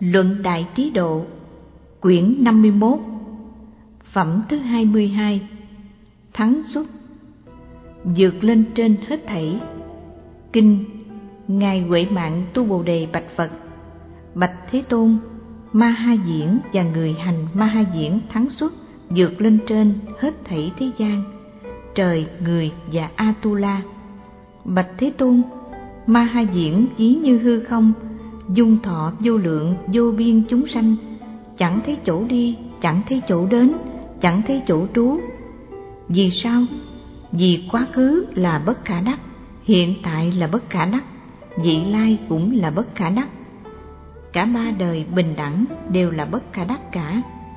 Luận Đại Trí Độ, quyển 51, phẩm thứ 22, Thắng Xuất. Vượt lên trên hết thảy. Kinh. Ngài Huệ Mạng Tu Bồ Đề bạch Phật: Bạch Thế Tôn, Ma Ha Diễn và người hành Ma Ha Diễn thắng xuất, vượt lên trên hết thảy thế gian, trời, người và Atula. Bạch Thế Tôn, Ma Ha Diễn ví như hư không, dung thọ vô lượng vô biên chúng sanh, chẳng thấy chỗ đi, chẳng thấy chỗ đến, chẳng thấy chỗ trú. Vì sao? Vì quá khứ là bất khả đắc, hiện tại là bất khả đắc, vị lai cũng là bất khả đắc. Cả ba đời bình đẳng đều là bất khả đắc cả.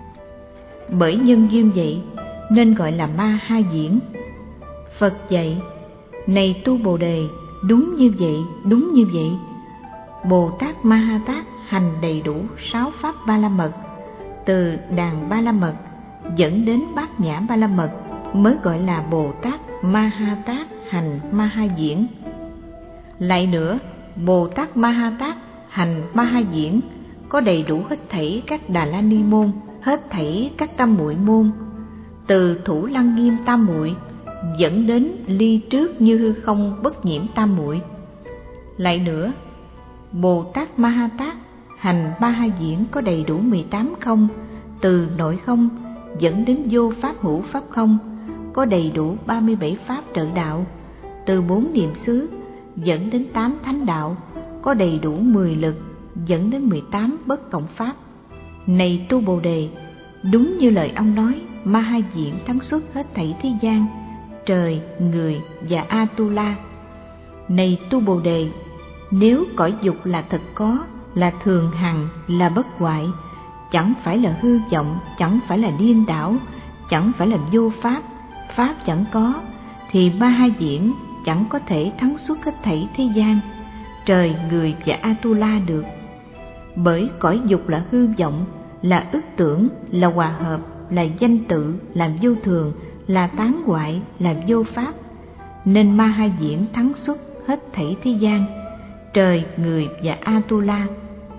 Bởi nhân duyên vậy nên gọi là Ma Ha Diễn. Phật dạy: Này tu Bồ Đề, đúng như vậy, đúng như vậy. Bồ Tát Ma Ha Tát hành đầy đủ 6 pháp Ba La Mật, từ đàn Ba La Mật dẫn đến Bát Nhã Ba La Mật mới gọi là Bồ Tát Ma Ha Tát hành Ma Ha Diễn. Lại nữa, Bồ Tát Ma Ha Tát hành Ma Ha Diễn có đầy đủ hết thảy các Đà La Ni môn, hết thảy các Tam Muội môn, từ Thủ Lăng Nghiêm Tam Muội dẫn đến ly trước như hư không bất nhiễm Tam Muội. Lại nữa, Bồ Tát Ma Ha Tát hành Ma Ha Diễn có đầy đủ 18 không, từ nội không dẫn đến vô pháp hữu pháp không, có đầy đủ 37 pháp trợ đạo, từ 4 niệm xứ dẫn đến 8 thánh đạo, có đầy đủ 10 lực dẫn đến 18 bất cộng pháp. Này tu Bồ Đề, đúng như lời ông nói, Ma Ha Diễn thắng xuất hết thảy thế gian, trời, người và Atula. Này tu Bồ Đề, nếu cõi dục là thật có, là thường hằng, là bất hoại, chẳng phải là hư vọng, chẳng phải là điên đảo, chẳng phải là vô pháp, pháp chẳng có, thì Ma Ha Diễn chẳng có thể thắng xuất hết thảy thế gian, trời, người và Atula được. Bởi cõi dục là hư vọng, là ức tưởng, là hòa hợp, là danh tự, là vô thường, là tán hoại, là vô pháp, nên Ma Ha Diễn thắng xuất hết thảy thế gian, trời, người và Atula.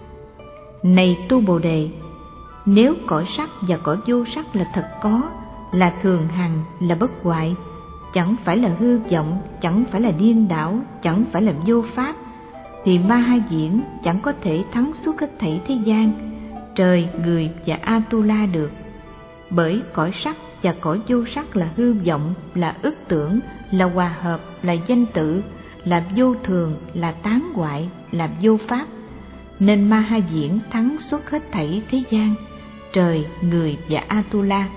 Này tu Bồ Đề, nếu cõi sắc và cõi vô sắc là thật có, là thường hằng, là bất hoại, chẳng phải là hư vọng, chẳng phải là điên đảo, chẳng phải là vô pháp, thì Ma Ha Diễn chẳng có thể thắng suốt hết thảy thế gian, trời, người và Atula được. Bởi cõi sắc và cõi vô sắc là hư vọng, là ức tưởng, là hòa hợp, là danh tự, là vô thường, là tán hoại, là vô pháp, nên Ma Ha Diễn thắng suốt hết thảy thế gian, trời, người và Atula.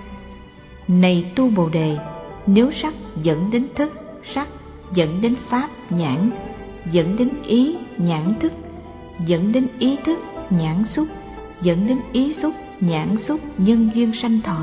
Này tu Bồ Đề, nếu sắc dẫn đến thức, sắc dẫn đến pháp, nhãn, dẫn đến ý, nhãn thức, dẫn đến ý thức, nhãn xúc, dẫn đến ý xúc, nhãn xúc, nhân duyên sanh thọ,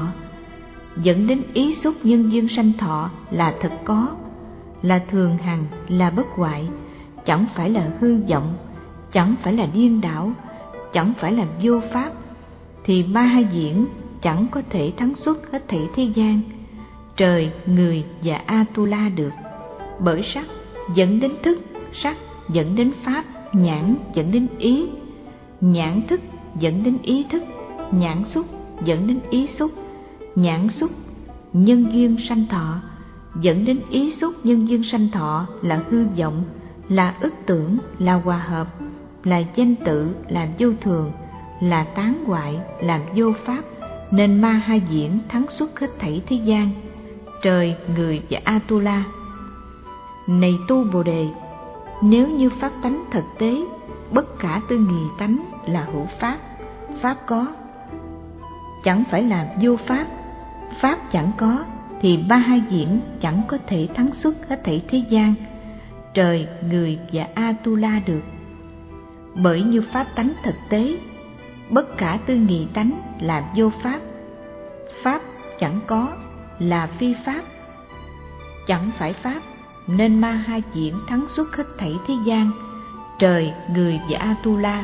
dẫn đến ý xúc nhân duyên sanh thọ là thật có, là thường hằng, là bất hoại, chẳng phải là hư vọng, chẳng phải là điên đảo, chẳng phải là vô pháp, thì Ma Ha Diễn chẳng có thể thắng xuất hết thảy thế gian, trời, người và Atula được. Bởi sắc dẫn đến thức, sắc dẫn đến pháp, nhãn dẫn đến ý, nhãn thức dẫn đến ý thức, nhãn xúc dẫn đến ý xúc, nhãn xúc nhân duyên sanh thọ, dẫn đến ý xúc nhân duyên sanh thọ là hư vọng, là ức tưởng, là hòa hợp, là danh tự, là vô thường, là tán hoại, là vô pháp, nên Ma Ha Diễn thắng xuất hết thảy thế gian, trời, người và Atula. Này tu Bồ Đề, nếu như pháp tánh thực tế, bất khả tư nghị tánh là hữu pháp, pháp có, chẳng phải là vô pháp, pháp chẳng có, thì Ma Ha Diễn chẳng có thể thắng xuất hết thảy thế gian, trời, người và Atula được. Bởi như pháp tánh thực tế, bất khả tư nghị tánh là vô pháp, pháp chẳng có, là phi pháp, chẳng phải pháp, nên Ma Ha Diễn thắng xuất hết thảy thế gian, trời, người và Atula.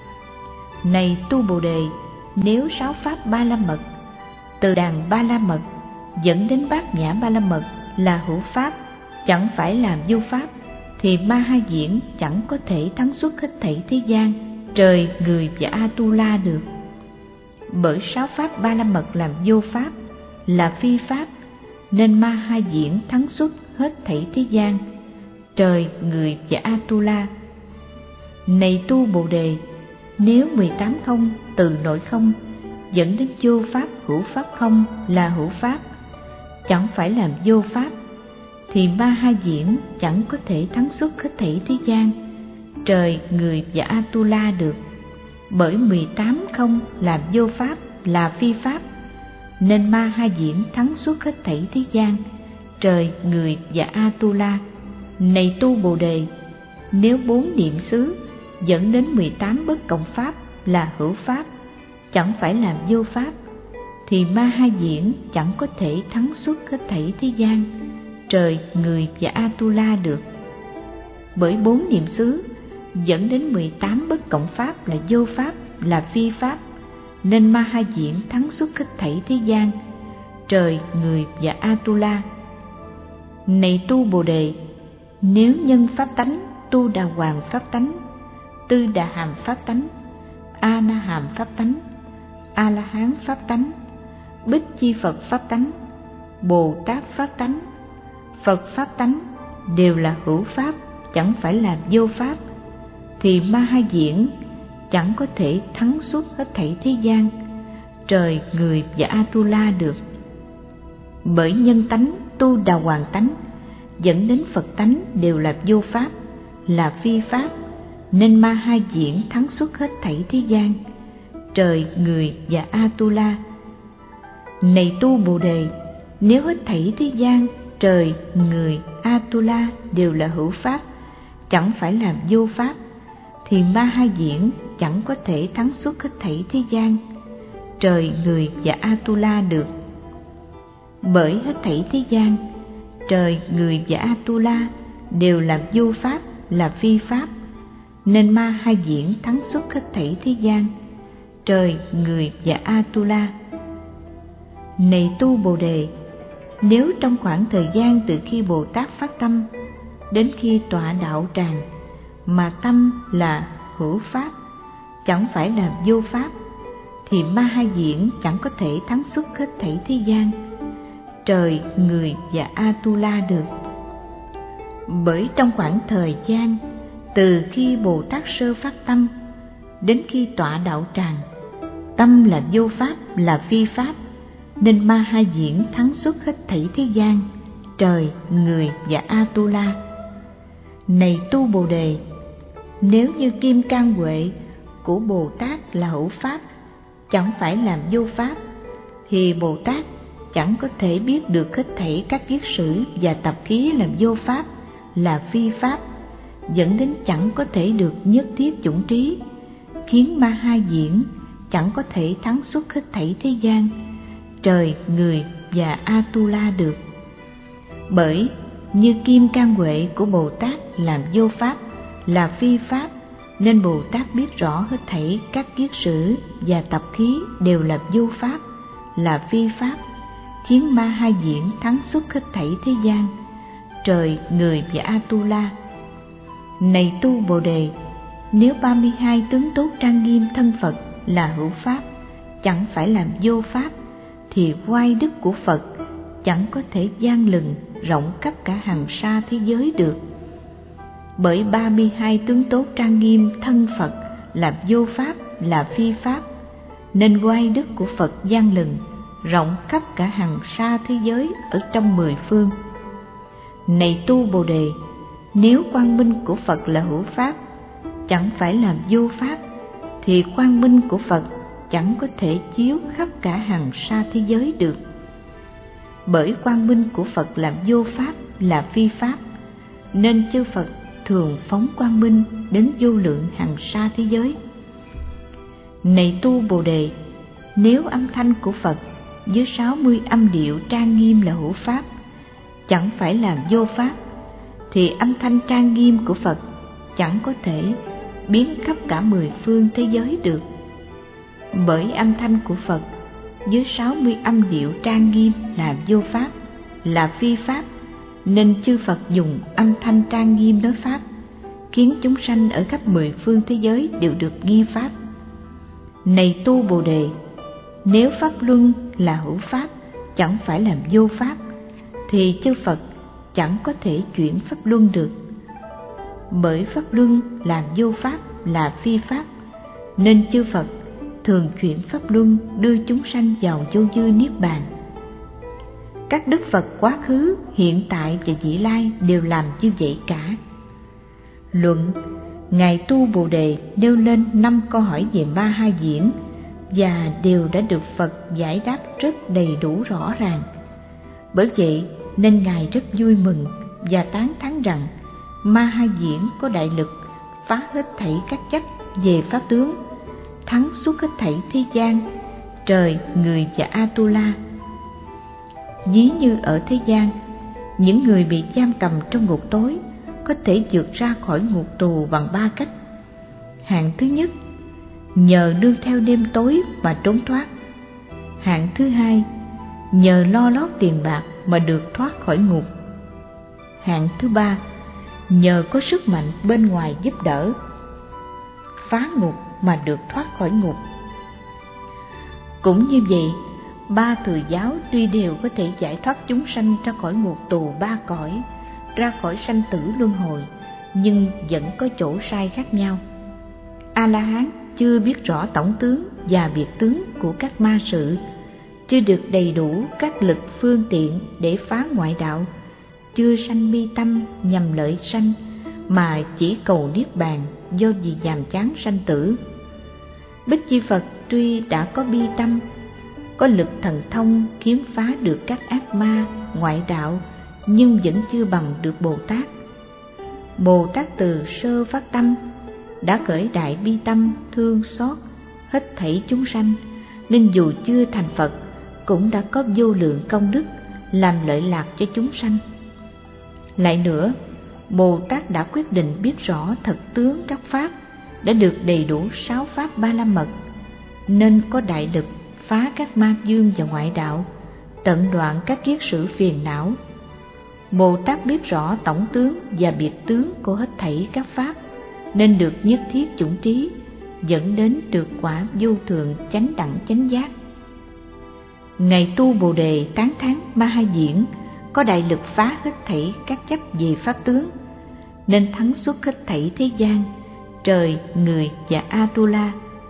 Này tu Bồ Đề, nếu 6 pháp Ba La Mật, từ đàn Ba La Mật dẫn đến Bát Nhã Ba La Mật là hữu pháp, chẳng phải là vô pháp, thì Ma Ha Diễn chẳng có thể thắng xuất hết thảy thế gian, trời, người và Atula được. Bởi sáu pháp Ba La Mật làm vô pháp, là phi pháp, nên Ma Ha Diễn thắng xuất hết thảy thế gian, trời, người và Atula. Này tu Bồ Đề, nếu 18 không từ nội không dẫn đến vô pháp hữu pháp không là hữu pháp, chẳng phải làm vô pháp, thì Ma Ha Diễn chẳng có thể thắng xuất hết thảy thế gian, trời, người và Atula được. Bởi 18 không làm vô pháp, là phi pháp, nên Ma Ha Diễn thắng xuất hết thảy thế gian, trời, người và Atula. Này tu Bồ Đề, nếu 4 niệm xứ dẫn đến 18 bất cộng pháp là hữu pháp, chẳng phải làm vô pháp, thì Ma Ha Diễn chẳng có thể thắng xuất hết thảy thế gian, trời, người và Atula được. Bởi 4 niệm xứ dẫn đến 18 bất cộng pháp là vô pháp, là phi pháp, nên Ma Ha Diễn thắng xuất hết thảy thế gian, trời, người và Atula. Này tu Bồ Đề, nếu nhân pháp tánh, tu đà hoàng pháp tánh, tư đà hàm pháp tánh, a na hàm pháp tánh, a la hán pháp tánh, bích chi Phật pháp tánh, Bồ Tát pháp tánh, Phật pháp tánh đều là hữu pháp, chẳng phải là vô pháp, thì Ma Ha Diễn chẳng có thể thắng xuất hết thảy thế gian, trời, người và Atula được. Bởi nhân tánh, tu đà hoàng tánh dẫn đến Phật tánh đều là vô pháp, là phi pháp, nên Ma Ha Diễn thắng xuất hết thảy thế gian, trời, người và Atula. Này tu Bồ Đề, nếu hết thảy thế gian, trời, người, Atula đều là hữu pháp, chẳng phải làm vô pháp, thì Ma Ha Diễn chẳng có thể thắng xuất hết thảy thế gian, trời, người và Atula được. Bởi hết thảy thế gian, trời, người và Atula đều là vô pháp, là phi pháp, nên Ma Ha Diễn thắng xuất hết thảy thế gian, trời, người và Atula. Này tu Bồ Đề, nếu trong khoảng thời gian từ khi Bồ Tát phát tâm đến khi tọa đạo tràng mà tâm là hữu pháp, chẳng phải là vô pháp, thì Ma Ha Diễn chẳng có thể thắng xuất hết thảy thế gian, trời, người và Atula được. Bởi trong khoảng thời gian từ khi Bồ Tát sơ phát tâm đến khi tọa đạo tràng, tâm là vô pháp, là phi pháp, nên Ma Ha Diễn thắng xuất hết thảy thế gian, trời, người và Atula. Này tu Bồ Đề, nếu như kim cang huệ của Bồ Tát là hữu pháp, chẳng phải làm vô pháp, thì Bồ Tát chẳng có thể biết được hết thảy các kiết sử và tập khí làm vô pháp, là phi pháp, dẫn đến chẳng có thể được nhất thiết chủng trí, khiến Ma Ha Diễn chẳng có thể thắng xuất hết thảy thế gian, trời, người và Atula được. Bởi như kim cang huệ của Bồ Tát làm vô pháp, là phi pháp, nên Bồ Tát biết rõ hết thảy các kiết sử và tập khí đều là vô pháp, là phi pháp, khiến Ma Ha Diễn thắng xuất hết thảy thế gian, trời, người và Atula. Này tu Bồ Đề, nếu 32 tướng tốt trang nghiêm thân Phật là hữu pháp, chẳng phải làm vô pháp, thì oai đức của Phật chẳng có thể gian lừng rộng khắp cả hằng sa thế giới được. Bởi 32 tướng tốt trang nghiêm thân Phật là vô pháp, là phi pháp, nên oai đức của Phật gian lừng rộng khắp cả hằng sa thế giới ở trong 10 phương. Này tu Bồ Đề, nếu quang minh của Phật là hữu pháp, chẳng phải làm vô pháp, thì quang minh của Phật chẳng có thể chiếu khắp cả hằng sa thế giới được. Bởi quang minh của Phật làm vô pháp, là phi pháp, nên chư Phật thường phóng quang minh đến vô lượng hằng sa thế giới. Này tu Bồ Đề, nếu âm thanh của Phật với 60 âm điệu trang nghiêm là hữu pháp, chẳng phải làm vô pháp, thì âm thanh trang nghiêm của Phật chẳng có thể biến khắp cả 10 phương thế giới được. Bởi âm thanh của Phật với 60 âm điệu trang nghiêm là vô pháp, là phi pháp, nên chư Phật dùng âm thanh trang nghiêm nói pháp, khiến chúng sanh ở khắp 10 phương thế giới đều được nghe pháp. Này tu Bồ Đề, nếu pháp luân là hữu pháp, chẳng phải làm vô pháp, thì chư Phật chẳng có thể chuyển pháp luân được. Bởi pháp luân làm vô pháp là phi pháp, nên chư Phật thường chuyển pháp luân đưa chúng sanh vào vô dư niết bàn. Các đức Phật quá khứ, hiện tại và vị lai đều làm như vậy cả. Luận: Ngài tu Bồ Đề nêu lên 5 câu hỏi về Ma Ha Diễn và đều đã được Phật giải đáp rất đầy đủ rõ ràng. Bởi vậy nên Ngài rất vui mừng và tán thán rằng Ma Ha Diễn có đại lực phá hết thảy các chấp về pháp tướng, thắng suốt hết thảy thế gian, trời, người và Atula. Ví như ở thế gian, những người bị giam cầm trong ngục tối có thể vượt ra khỏi ngục tù bằng 3 cách. Hạng thứ nhất, nhờ nương theo đêm tối mà trốn thoát. Hạng thứ hai, nhờ lo lót tiền bạc mà được thoát khỏi ngục. Hạng thứ ba, nhờ có sức mạnh bên ngoài giúp đỡ, phá ngục mà được thoát khỏi ngục. Cũng như vậy, 3 thừa giáo tuy đều có thể giải thoát chúng sanh ra khỏi ngục tù 3 cõi, ra khỏi sanh tử luân hồi, nhưng vẫn có chỗ sai khác nhau. A-la-hán chưa biết rõ tổng tướng và biệt tướng của các ma sự, chưa được đầy đủ các lực phương tiện để phá ngoại đạo, chưa sanh bi tâm nhằm lợi sanh, mà chỉ cầu niết bàn do vì nhàm chán sanh tử. Bích Chi Phật tuy đã có bi tâm, có lực thần thông kiếm phá được các ác ma ngoại đạo, nhưng vẫn chưa bằng được Bồ Tát. Bồ Tát từ sơ phát tâm đã khởi đại bi tâm thương xót hết thảy chúng sanh, nên dù chưa thành Phật cũng đã có vô lượng công đức làm lợi lạc cho chúng sanh. Lại nữa, Bồ Tát đã quyết định biết rõ thật tướng các pháp, đã được đầy đủ 6 pháp Ba La Mật, nên có đại lực phá các ma dương và ngoại đạo, tận đoạn các kiết sử phiền não. Bồ Tát biết rõ tổng tướng và biệt tướng của hết thảy các pháp, nên được nhất thiết chủng trí, dẫn đến được quả vô thượng chánh đẳng chánh giác. Ngài tu Bồ Đề tán thán Ma Ha Diễn có đại lực phá hết thảy các chấp về pháp tướng, nên thắng suốt hết thảy thế gian, trời, người và Atula.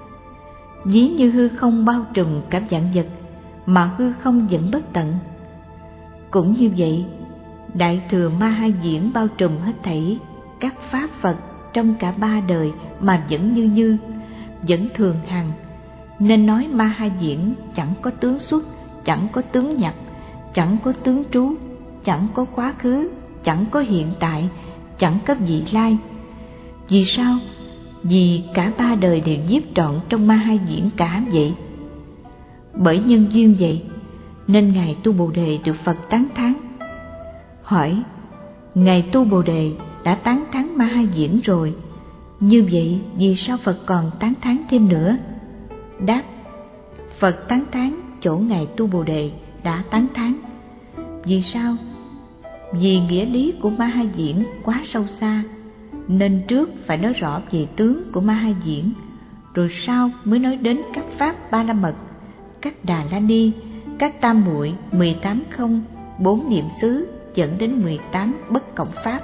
Ví như hư không bao trùm cả vạn vật, mà hư không vẫn bất tận. Cũng như vậy, đại thừa Ma Ha Diễn bao trùm hết thảy các pháp Phật trong cả 3 đời mà vẫn như vẫn thường hằng, nên nói Ma Ha Diễn chẳng có tướng xuất, chẳng có tướng nhập, chẳng có tướng trú, chẳng có quá khứ, chẳng có hiện tại, chẳng có vị lai. Vì sao? Vì cả 3 đời đều nhiếp trọn trong Ma Ha Diễn cả vậy. Bởi nhân duyên vậy nên Ngài tu Bồ Đề được Phật tán thán. Hỏi: Ngài tu Bồ Đề đã tán thán Ma Ha Diễn rồi, như vậy vì sao Phật còn tán thán thêm nữa? Đáp: Phật tán thán chỗ Ngài tu Bồ Đề đã tán thán. Vì sao? Vì nghĩa lý của Ma Ha Diễn quá sâu xa, nên trước phải nói rõ về tướng của Ma Ha Diễn, rồi sau mới nói đến các pháp Ba La Mật, các Đà La Ni, các Tam Muội, 18 không, 4 niệm xứ dẫn đến 18 bất cộng pháp.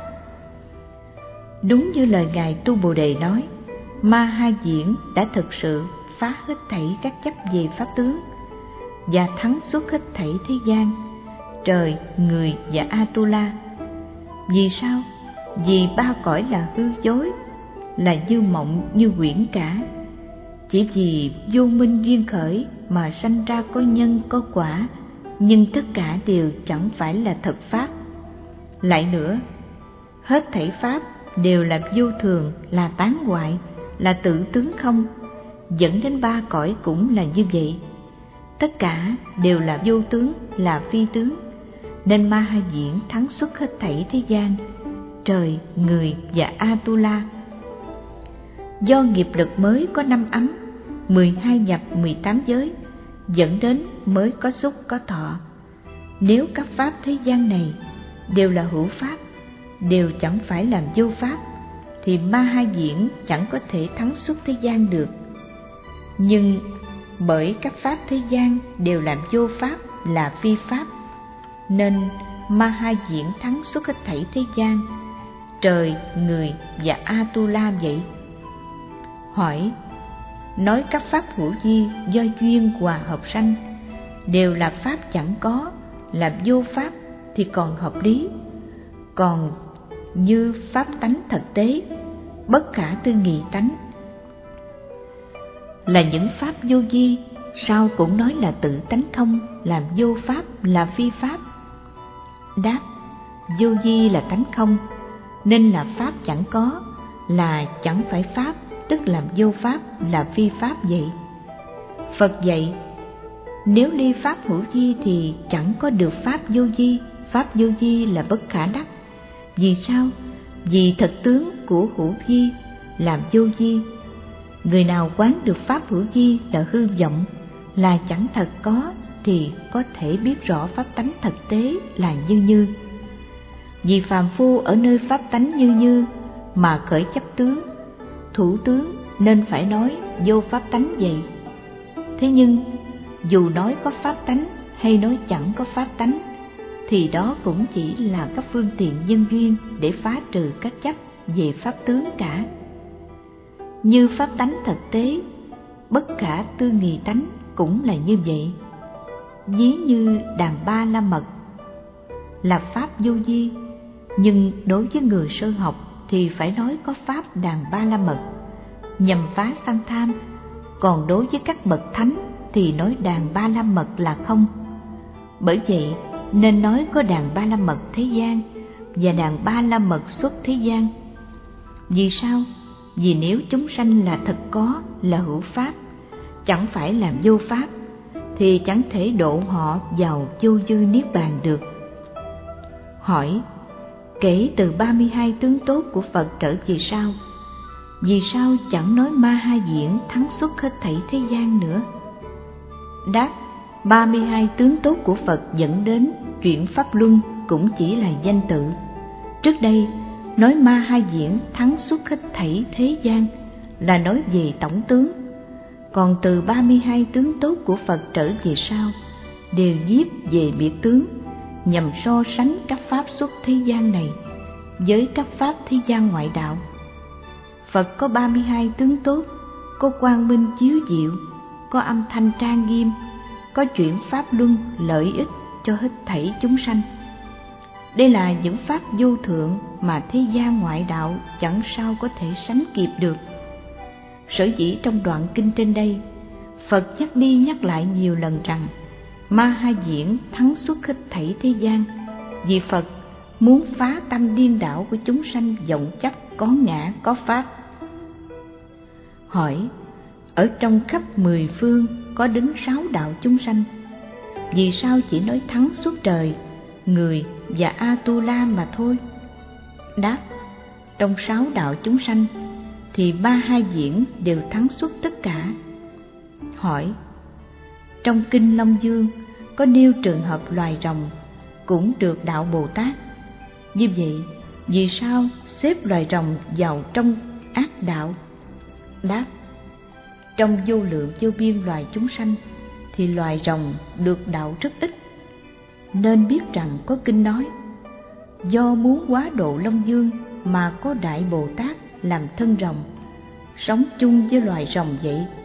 Đúng như lời Ngài tu Bồ Đề nói, Ma Ha Diễn đã thực sự phá hết thảy các chấp về pháp tướng và thắng suốt hết thảy thế gian, trời, người và Atula. Vì sao? Vì 3 cõi là hư dối, là như mộng như quyển cả. Chỉ vì vô minh duyên khởi mà sanh ra có nhân có quả, nhưng tất cả đều chẳng phải là thật pháp. Lại nữa, hết thảy pháp đều là vô thường, là tán hoại, là tự tướng không, dẫn đến 3 cõi cũng là như vậy. Tất cả đều là vô tướng, là phi tướng, nên Ma Ha Diễn thắng xuất hết thảy thế gian, trời, người và Atula. Do nghiệp lực mới có 5 ấm, 12 nhập 18 giới, dẫn đến mới có xúc có thọ. Nếu các pháp thế gian này đều là hữu pháp, đều chẳng phải làm vô pháp, thì ma hai diễn chẳng có thể thắng xuất thế gian được. Nhưng bởi các pháp thế gian đều làm vô pháp, là phi pháp, nên ma hai diễn thắng xuất hết thảy thế gian, trời, người và Atula vậy. Hỏi: nói các pháp hữu vi do duyên hòa hợp sanh đều là pháp chẳng có, là vô pháp thì còn hợp lý. Còn như pháp tánh thực tế, bất khả tư nghị tánh, là những pháp vô vi, sao cũng nói là tự tánh không, làm vô pháp, là phi pháp. Đáp: vô vi là tánh không, nên là pháp chẳng có, là chẳng phải pháp, tức làm vô pháp, là phi pháp vậy. Phật dạy: nếu ly pháp hữu vi thì chẳng có được pháp vô vi, pháp vô vi là bất khả đắc. Vì sao? Vì thực tướng của hữu vi làm vô vi. Người nào quán được pháp hữu vi là hư vọng, là chẳng thật có, thì có thể biết rõ pháp tánh thực tế là như như. Vì phàm phu ở nơi pháp tánh như như mà khởi chấp tướng, thủ tướng, nên phải nói vô pháp tánh vậy. Thế nhưng dù nói có pháp tánh hay nói chẳng có pháp tánh, thì đó cũng chỉ là các phương tiện nhân duyên để phá trừ các chấp về pháp tướng cả. Như pháp tánh thực tế, bất khả tư nghị tánh cũng là như vậy. Ví như đàn ba la mật là pháp vô vi, nhưng đối với người sơ học thì phải nói có pháp đàn ba la mật nhằm phá sân tham, còn đối với các bậc thánh thì nói đàn ba la mật là không. Bởi vậy nên nói có đàn ba la mật thế gian và đàn ba la mật xuất thế gian. Vì sao? Vì nếu chúng sanh là thật có, là hữu pháp, chẳng phải làm vô pháp, thì chẳng thể độ họ vào vô dư niết bàn được. Hỏi: kể từ 32 tướng tốt của Phật trở về sau, vì sao chẳng nói ma hai diễn thắng xuất hết thảy thế gian nữa? Đáp: 32 tướng tốt của Phật dẫn đến chuyển pháp luân cũng chỉ là danh tự. Trước đây nói ma hai diễn thắng xuất hết thảy thế gian là nói về tổng tướng. Còn từ 32 tướng tốt của Phật trở về sau đều viết về biệt tướng, nhằm so sánh các pháp xuất thế gian này với các pháp thế gian ngoại đạo. Phật có 32 tướng tốt, có quang minh chiếu diệu, có âm thanh trang nghiêm, có chuyển pháp luân lợi ích cho hết thảy chúng sanh. Đây là những pháp vô thượng mà thế gian ngoại đạo chẳng sao có thể sánh kịp được. Sở dĩ trong đoạn kinh trên đây, Phật nhắc đi nhắc lại nhiều lần rằng ma hai diễn thắng xuất hết thảy thế gian, vì Phật muốn phá tâm điên đảo của chúng sanh vọng chấp có ngã có pháp. Hỏi: ở trong khắp 10 phương có đến 6 đạo chúng sanh, vì sao chỉ nói thắng suốt trời, người và Atula mà thôi? Đáp: trong 6 đạo chúng sanh thì ba hai diễn đều thắng suốt tất cả. Hỏi: trong kinh Long Dương có nêu trường hợp loài rồng cũng được đạo Bồ Tát, như vậy vì sao xếp loài rồng vào trong ác đạo? Đáp: trong vô lượng vô biên loài chúng sanh thì loài rồng được đạo rất ít. Nên biết rằng có kinh nói: do muốn quá độ Long Dương mà có Đại Bồ Tát làm thân rồng, sống chung với loài rồng vậy.